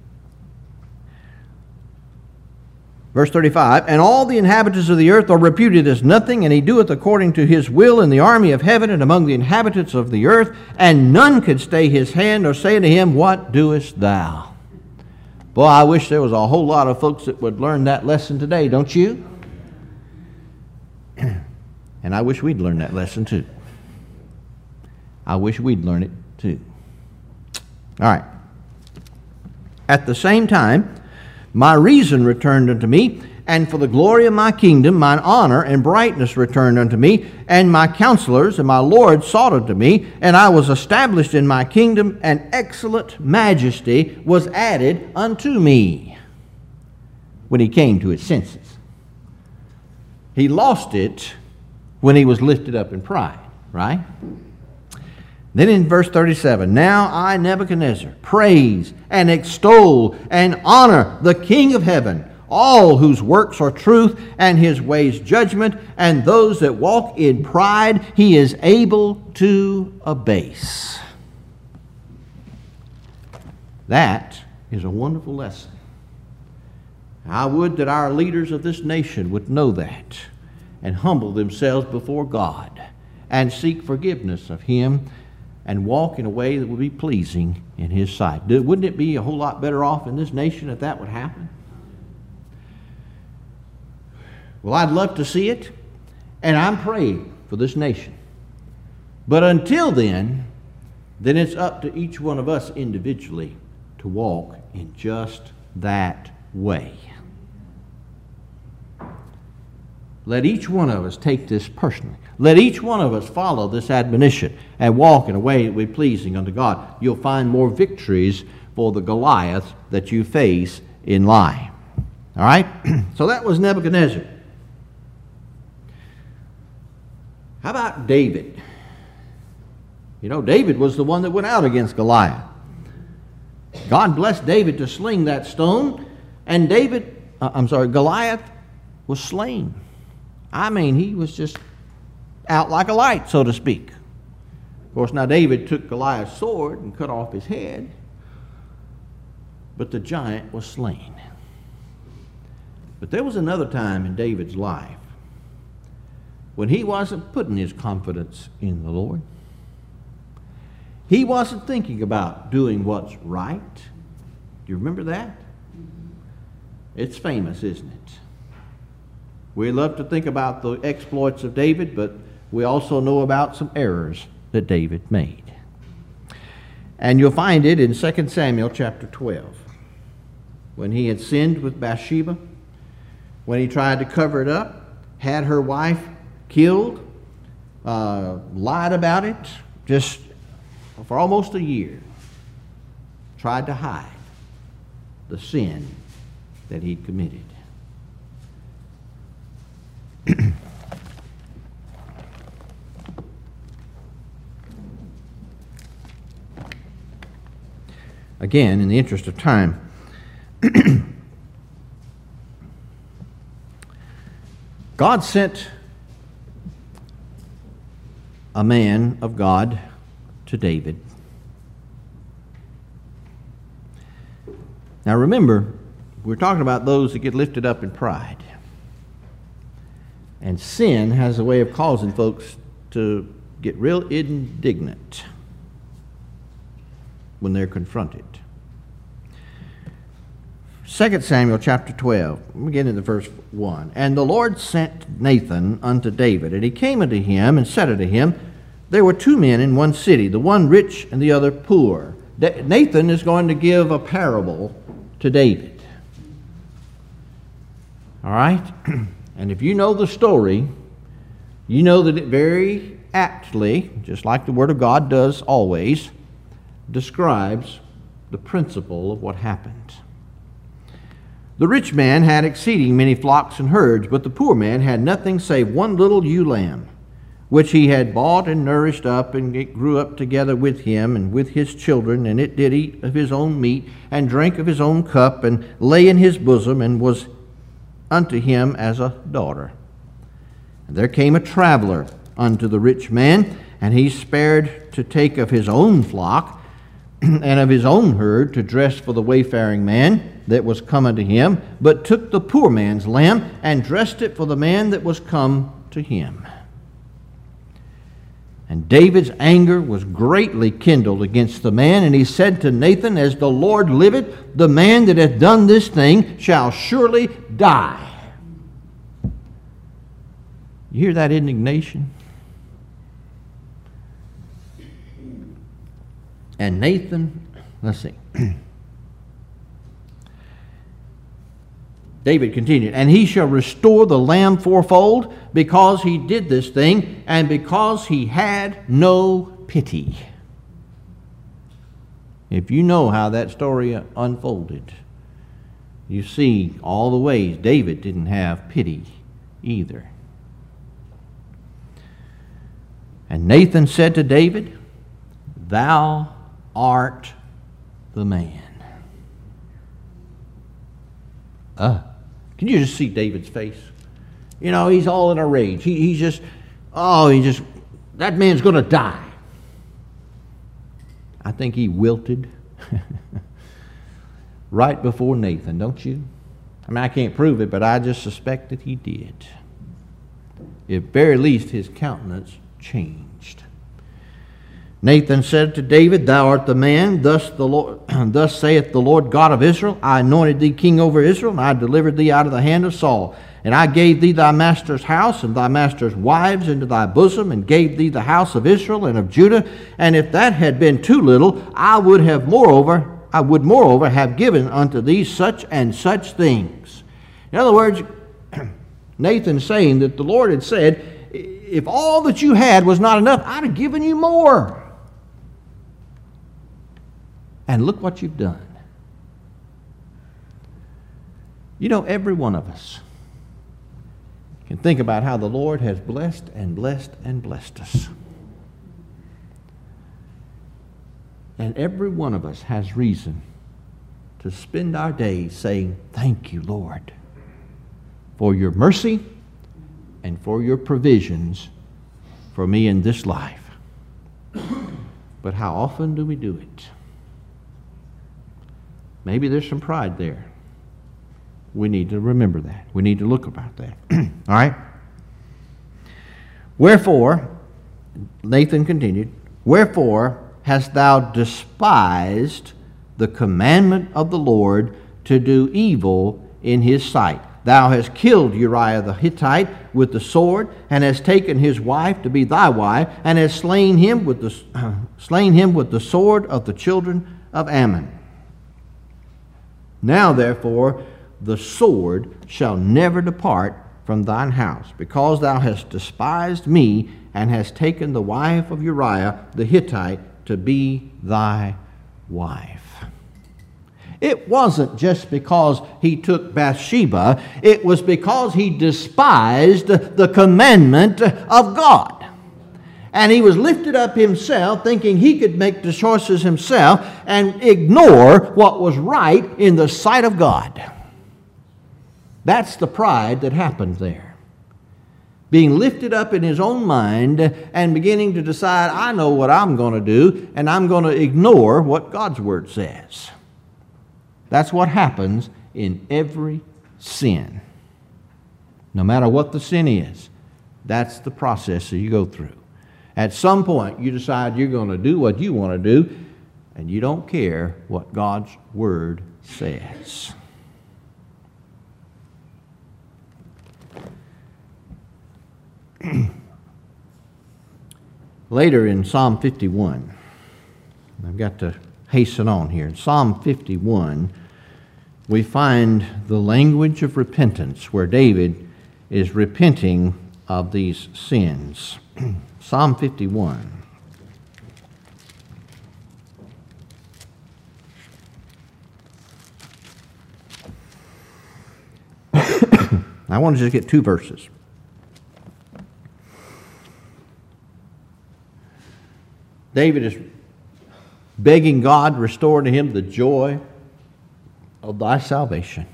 Verse thirty-five, and all the inhabitants of the earth are reputed as nothing, and he doeth according to his will in the army of heaven and among the inhabitants of the earth, and none could stay his hand or say unto him, what doest thou? Boy, I wish there was a whole lot of folks that would learn that lesson today, don't you? And I wish we'd learn that lesson too. I wish we'd learn it too. All right. At the same time, my reason returned unto me, and for the glory of my kingdom, mine honor and brightness returned unto me, and my counselors and my Lord sought unto me, and I was established in my kingdom, and excellent majesty was added unto me. When he came to his senses. He lost it when he was lifted up in pride, right? Then in verse thirty-seven, now I, Nebuchadnezzar, praise and extol and honor the King of heaven, all whose works are truth and his ways judgment, and those that walk in pride he is able to abase. That is a wonderful lesson. I would that our leaders of this nation would know that and humble themselves before God and seek forgiveness of him and walk in a way that will be pleasing in his sight. Wouldn't it be a whole lot better off in this nation if that would happen? Well, I'd love to see it, and I'm praying for this nation. But until then, then it's up to each one of us individually to walk in just that way. Let each one of us take this personally. Let each one of us follow this admonition and walk in a way that will be pleasing unto God. You'll find more victories for the Goliath that you face in life. All right? So that was Nebuchadnezzar. How about David? You know, David was the one that went out against Goliath. God blessed David to sling that stone, and David, uh, I'm sorry, Goliath was slain. I mean, he was just out like a light, so to speak. Of course, now David took Goliath's sword and cut off his head, but the giant was slain. But there was another time in David's life when he wasn't putting his confidence in the Lord. He wasn't thinking about doing what's right. Do you remember that? It's famous, isn't it? We love to think about the exploits of David, but we also know about some errors that David made. And you'll find it in Second Samuel chapter twelve. When he had sinned with Bathsheba, when he tried to cover it up, had her wife killed, uh, lied about it, just for almost a year, tried to hide the sin that he'd committed. Again, in the interest of time, God sent a man of God to David. Now remember, we're talking about those that get lifted up in pride. And sin has a way of causing folks to get real indignant when they're confronted. Second Samuel chapter twelve, we get into verse one. And the Lord sent Nathan unto David, and he came unto him and said unto him, there were two men in one city, the one rich and the other poor. Nathan is going to give a parable to David. All right? And if you know the story, you know that it very aptly, just like the Word of God does always, describes the principle of what happened. The rich man had exceeding many flocks and herds, but the poor man had nothing save one little ewe lamb, which he had bought and nourished up, and it grew up together with him and with his children, and it did eat of his own meat, and drank of his own cup, and lay in his bosom, and was unto him as a daughter. And there came a traveler unto the rich man, and he spared to take of his own flock and of his own herd to dress for the wayfaring man that was come unto him, but took the poor man's lamb and dressed it for the man that was come to him. And David's anger was greatly kindled against the man, and he said to Nathan, as the Lord liveth, the man that hath done this thing shall surely die. You hear that indignation? And Nathan, let's see. David continued, and he shall restore the lamb fourfold, because he did this thing, and because he had no pity. If you know how that story unfolded, you see all the ways David didn't have pity either. And Nathan said to David, thou art the man. Uh, can you just see David's face? You know, he's all in a rage. He, he's just, oh, he just, that man's going to die. I think he wilted right before Nathan, don't you? I mean, I can't prove it, but I just suspect that he did. At very least, his countenance changed. Nathan said to David, thou art the man, thus the Lord, thus saith the Lord God of Israel, I anointed thee king over Israel, and I delivered thee out of the hand of Saul. And I gave thee thy master's house and thy master's wives into thy bosom, and gave thee the house of Israel and of Judah. And if that had been too little, I would have moreover, I would moreover have given unto thee such and such things. In other words, Nathan's saying that the Lord had said, if all that you had was not enough, I'd have given you more. And look what you've done. You know, every one of us can think about how the Lord has blessed and blessed and blessed us. And every one of us has reason to spend our days saying, thank you, Lord, for your mercy and for your provisions for me in this life. But how often do we do it? Maybe there's some pride there. We need to remember that. We need to look about that. All right? Wherefore, Nathan continued, wherefore hast thou despised the commandment of the Lord to do evil in his sight? Thou hast killed Uriah the Hittite with the sword, and hast taken his wife to be thy wife, and hast slain him with the uh, slain him with the sword of the children of Ammon. Now therefore the sword shall never depart from thine house, because thou hast despised me, and hast taken the wife of Uriah the Hittite to be thy wife. It wasn't just because he took Bathsheba. It was because he despised the commandment of God. And he was lifted up himself, thinking he could make the choices himself and ignore what was right in the sight of God. That's the pride that happened there. Being lifted up in his own mind and beginning to decide, I know what I'm going to do, and I'm going to ignore what God's Word says. That's what happens in every sin. No matter what the sin is, that's the process that you go through. At some point, you decide you're going to do what you want to do, and you don't care what God's Word says. Later in Psalm fifty-one, I've got to hasten on here. In Psalm fifty-one, we find the language of repentance where David is repenting of these sins. Psalm fifty-one. I want to just get two verses. David is begging God, restore to him the joy of thy salvation.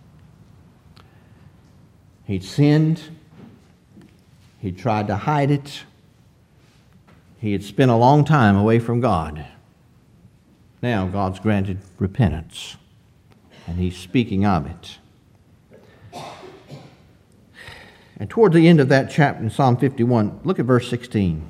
He'd sinned. He tried to hide it. He had spent a long time away from God. Now God's granted repentance, and he's speaking of it. And toward the end of that chapter in Psalm fifty-one, look at verse sixteen.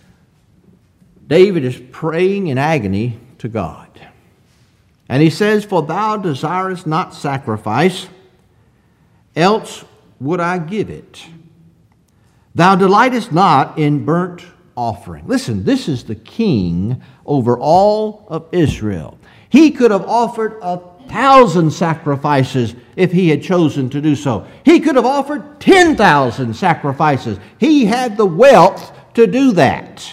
David is praying in agony to God. And he says, for thou desirest not sacrifice, else would I give it. Thou delightest not in burnt offering. Listen, this is the king over all of Israel. He could have offered a thousand sacrifices if he had chosen to do so. He could have offered ten thousand sacrifices. He had the wealth to do that.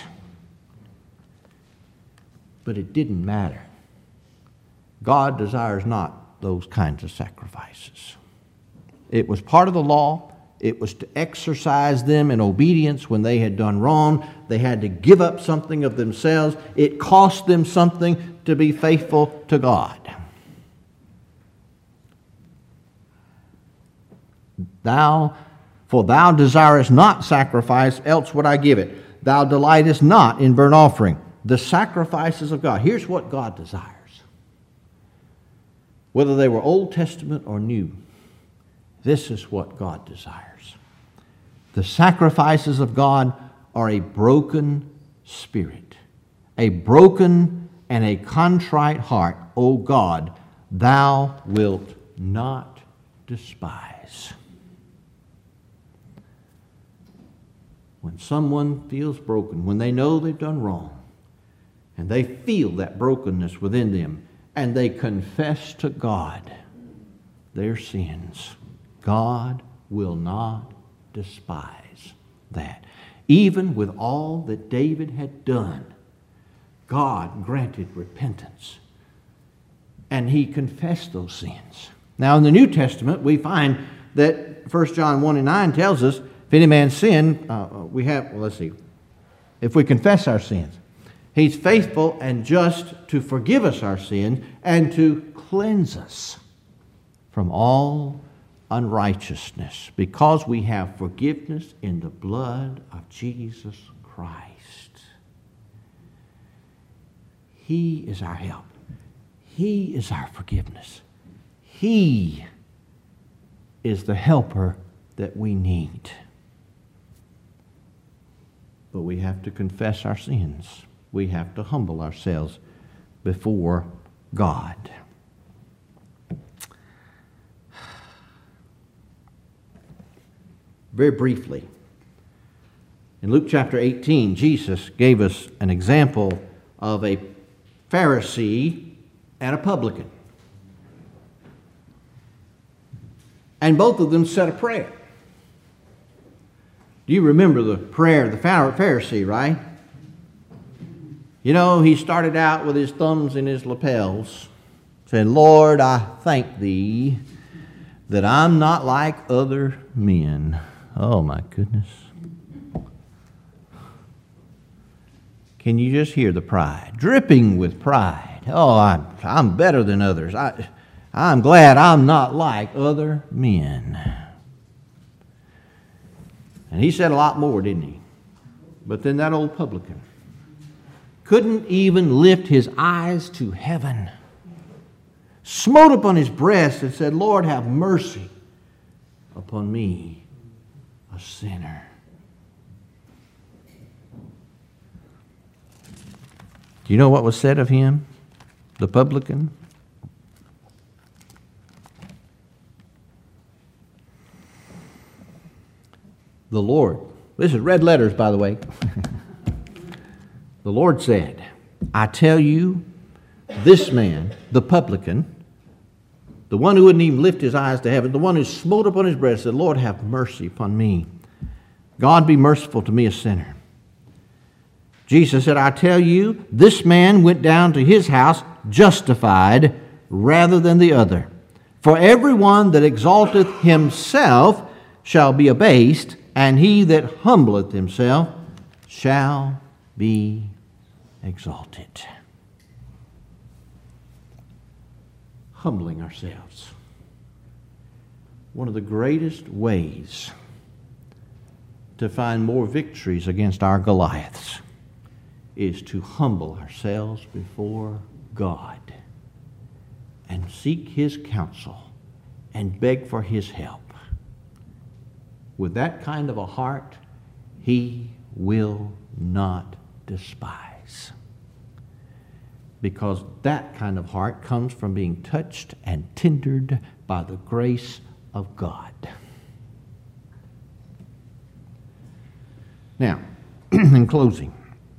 But it didn't matter. God desires not those kinds of sacrifices. It was part of the law. It was to exercise them in obedience when they had done wrong. They had to give up something of themselves. It cost them something to be faithful to God. Thou, for thou desirest not sacrifice, else would I give it. Thou delightest not in burnt offering. The sacrifices of God. Here's what God desires. Whether they were Old Testament or New, this is what God desires. The sacrifices of God are a broken spirit, a broken and a contrite heart. O God, thou wilt not despise. When someone feels broken, when they know they've done wrong, and they feel that brokenness within them, and they confess to God their sins, God will not despise that. Even with all that David had done, God granted repentance, and he confessed those sins. Now in the New Testament, we find that First John one and nine tells us, if any man sin, uh, we have, well, let's see, if we confess our sins, he's faithful and just to forgive us our sins and to cleanse us from all unrighteousness, because we have forgiveness in the blood of Jesus Christ. He is our help. He is our forgiveness. He is the helper that we need. but we have to confess our sins. We have to humble ourselves before God. Very briefly, in Luke chapter eighteen, Jesus gave us an example of a Pharisee and a publican. And both of them said a prayer. Do you remember the prayer of the Pharisee, right? You know, he started out with his thumbs in his lapels, saying, Lord, I thank thee that I'm not like other men. Oh, my goodness. Can you just hear the pride? Dripping with pride. Oh, I'm, I'm better than others. I, I'm glad I'm not like other men. And he said a lot more, didn't he? But then that old publican couldn't even lift his eyes to heaven, smote upon his breast and said, Lord, have mercy upon me, a sinner. Do you know what was said of him, the publican? The Lord, this is red letters, by the way. The Lord said, I tell you, this man, the publican, the one who wouldn't even lift his eyes to heaven, the one who smote upon his breast, said, Lord, have mercy upon me. God, be merciful to me, a sinner. Jesus said, I tell you, this man went down to his house justified rather than the other. For everyone that exalteth himself shall be abased, and he that humbleth himself shall be exalted. Humbling ourselves. One of the greatest ways to find more victories against our Goliaths is to humble ourselves before God and seek His counsel and beg for His help. With that kind of a heart, He will not despise. Because that kind of heart comes from being touched and tendered by the grace of God. Now, in closing,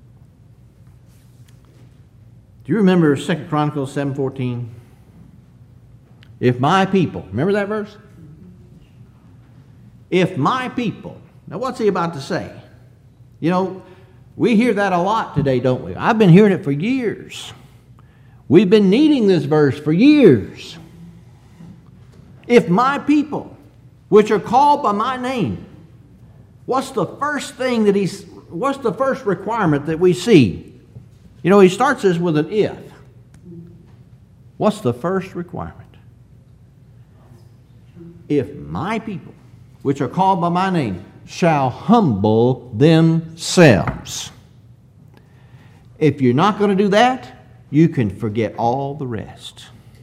do you remember Second Chronicles seven fourteen? If my people, remember that verse? If my people, now what's he about to say? You know, we hear that a lot today, don't we? I've been hearing it for years. We've been needing this verse for years. If my people, which are called by my name, what's the first thing that he's, what's the first requirement that we see? You know, he starts this with an if. What's the first requirement? If my people, which are called by my name, shall humble themselves. If you're not going to do that, you can forget all the rest.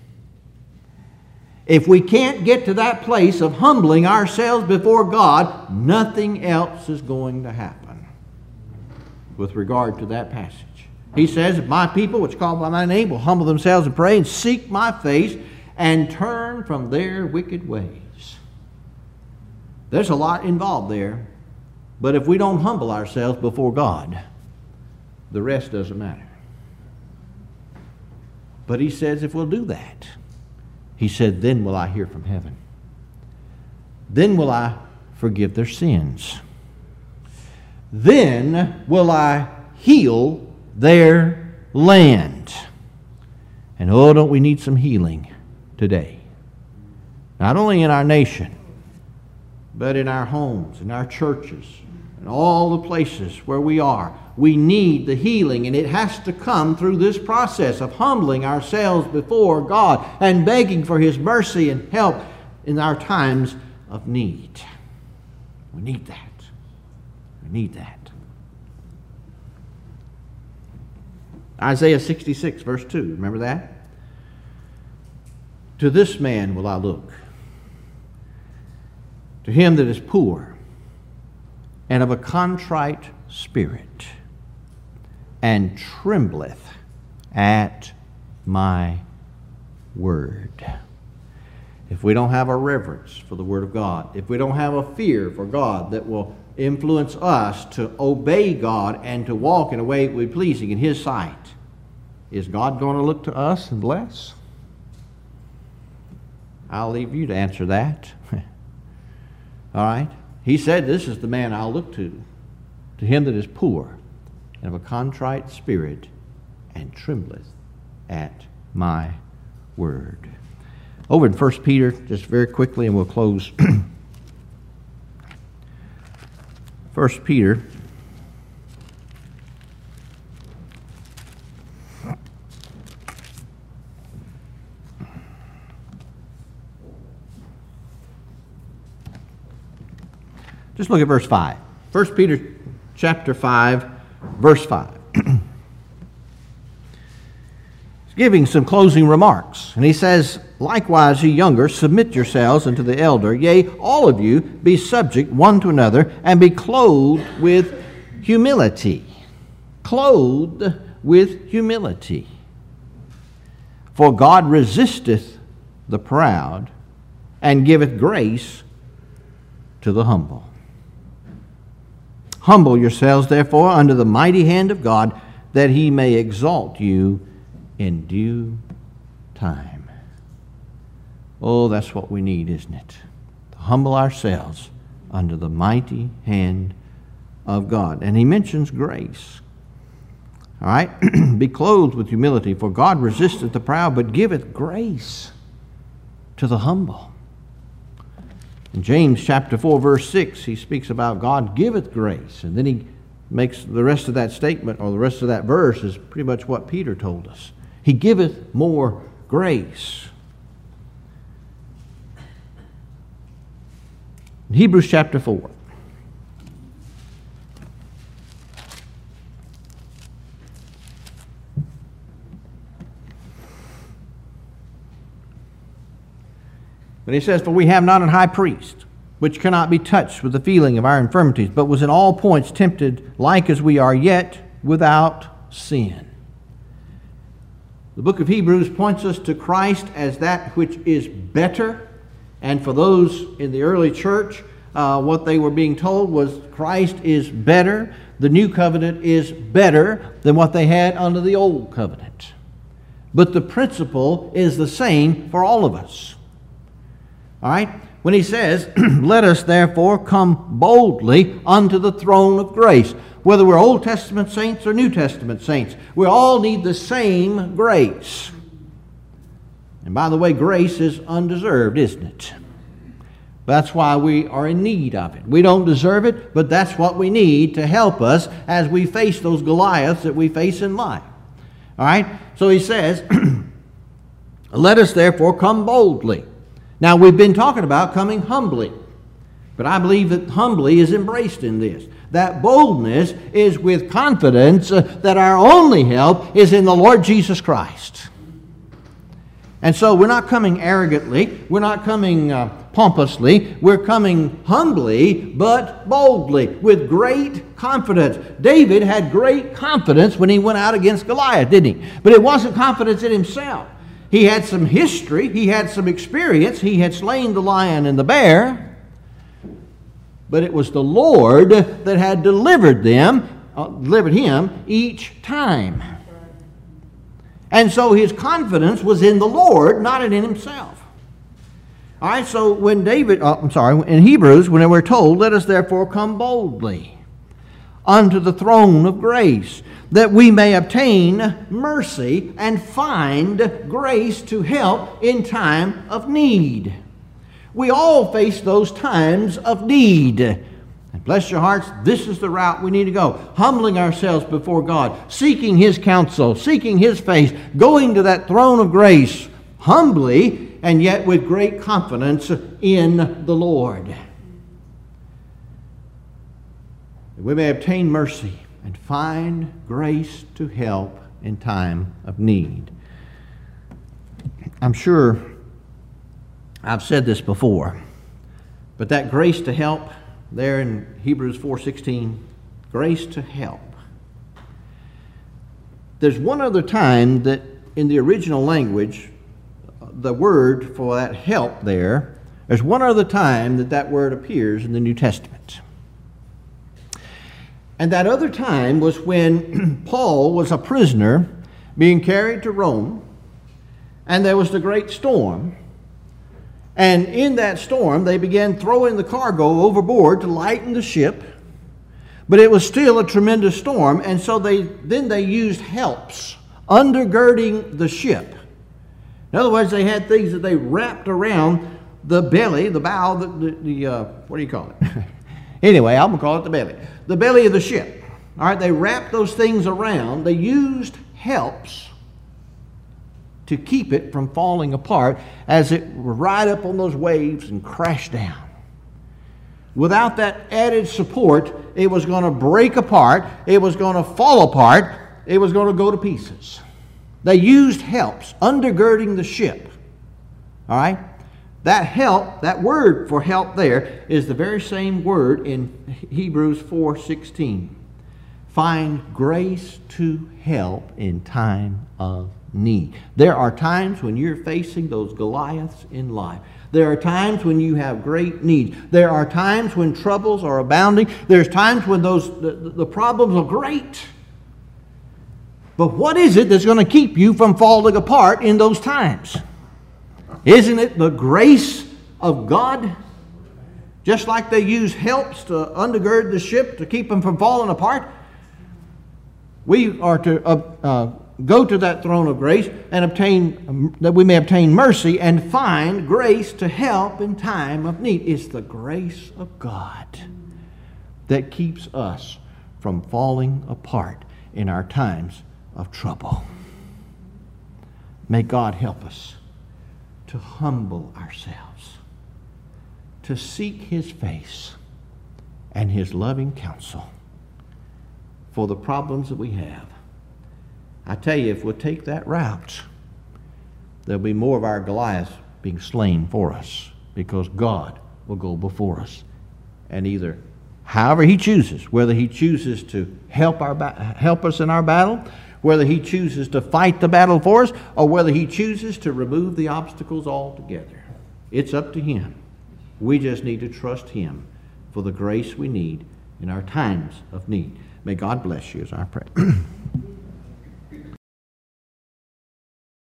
If we can't get to that place of humbling ourselves before God, nothing else is going to happen with regard to that passage. He says, if my people, which are called by my name, will humble themselves and pray and seek my face and turn from their wicked ways. There's a lot involved there, but if we don't humble ourselves before God, the rest doesn't matter. But he says if we'll do that, he said, then will I hear from heaven. Then will I forgive their sins. Then will I heal their land. And oh, don't we need some healing today? Not only in our nation, but in our homes, in our churches, in all the places where we are. We need the healing, and it has to come through this process of humbling ourselves before God and begging for His mercy and help in our times of need. We need that. We need that. Isaiah sixty-six, verse two. Remember that? To this man will I look, to him that is poor and of a contrite spirit, and trembleth at my word. If we don't have a reverence for the Word of God, if we don't have a fear for God that will influence us to obey God and to walk in a way that will be pleasing in His sight, is God going to look to us and bless? I'll leave you to answer that. All right? He said, this is the man I'll look to, to him that is poor and of a contrite spirit, and trembleth at my word. Over in First Peter, just very quickly, and we'll close. First Peter. Just look at verse five. First Peter chapter five, verse five. Giving some closing remarks. And he says, likewise, ye younger, submit yourselves unto the elder. Yea, all of you, be subject one to another, and be clothed with humility. Clothed with humility. For God resisteth the proud, and giveth grace to the humble. Humble yourselves, therefore, under the mighty hand of God, that He may exalt you in due time. Oh, that's what we need, isn't it? To humble ourselves under the mighty hand of God. And he mentions grace. All right? Be clothed with humility, for God resisteth the proud, but giveth grace to the humble. In James chapter four, verse six, he speaks about God giveth grace. And then he makes the rest of that statement, or the rest of that verse, is pretty much what Peter told us. He giveth more grace. In Hebrews chapter four. But he says, for we have not an high priest, which cannot be touched with the feeling of our infirmities, but was in all points tempted like as we are, yet without sin. The book of Hebrews points us to Christ as that which is better. And for those in the early church, uh, what they were being told was Christ is better. The new covenant is better than what they had under the old covenant. But the principle is the same for all of us. All right? When he says, let us therefore come boldly unto the throne of grace. Whether we're Old Testament saints or New Testament saints, we all need the same grace. And by the way, grace is undeserved, isn't it? That's why we are in need of it. We don't deserve it, but that's what we need to help us as we face those Goliaths that we face in life. All right? So he says, let us therefore come boldly. Now, we've been talking about coming humbly, but I believe that humbly is embraced in this. That boldness is with confidence uh, that our only help is in the Lord Jesus Christ. And so we're not coming arrogantly, we're not coming uh, pompously, we're coming humbly but boldly, with great confidence. David had great confidence when he went out against Goliath, didn't he? But it wasn't confidence in himself. He had some history, he had some experience, he had slain the lion and the bear, but it was the Lord that had delivered them, uh, delivered him each time. And so his confidence was in the Lord, not in himself. All right, so when David, uh, I'm sorry, in Hebrews, when we're told, let us therefore come boldly unto the throne of grace, that we may obtain mercy and find grace to help in time of need. We all face those times of need. And bless your hearts, this is the route we need to go. Humbling ourselves before God, seeking His counsel, seeking His face, going to that throne of grace humbly and yet with great confidence in the Lord. That we may obtain mercy and find grace to help in time of need. I'm sure I've said this before, but that grace to help there in Hebrews four sixteen, grace to help. There's one other time that in the original language, the word for that help there, there's one other time that that word appears in the New Testament. And that other time was when Paul was a prisoner being carried to Rome, and there was the great storm. And in that storm, they began throwing the cargo overboard to lighten the ship. But it was still a tremendous storm, and so they then they used helps undergirding the ship. In other words, they had things that they wrapped around the belly, the bow, the, the, the uh, what do you call it? Anyway, I'm going to call it the belly. The belly of the ship. All right, they wrapped those things around. They used helps to keep it from falling apart as it would ride up on those waves and crash down. Without that added support, it was going to break apart, it was going to fall apart, it was going to go to pieces. They used helps, undergirding the ship. All right? That help, that word for help there, is the very same word in Hebrews four sixteen. Find grace to help in time of need. There are times when you're facing those Goliaths in life. There are times when you have great needs. There are times when troubles are abounding. There's times when those the, the problems are great. But what is it that's going to keep you from falling apart in those times? Isn't it the grace of God? Just like they use helps to undergird the ship to keep them from falling apart, we are to uh, uh, go to that throne of grace and obtain, that we may obtain mercy and find grace to help in time of need. It's the grace of God that keeps us from falling apart in our times of trouble. May God help us to humble ourselves, to seek His face and His loving counsel for the problems that we have. I tell you, if we'll take that route, there'll be more of our Goliaths being slain for us, because God will go before us. And either, however He chooses, whether He chooses to help our ba- help us in our battle, whether He chooses to fight the battle for us, or whether He chooses to remove the obstacles altogether, it's up to Him. We just need to trust Him for the grace we need in our times of need. May God bless you as I pray.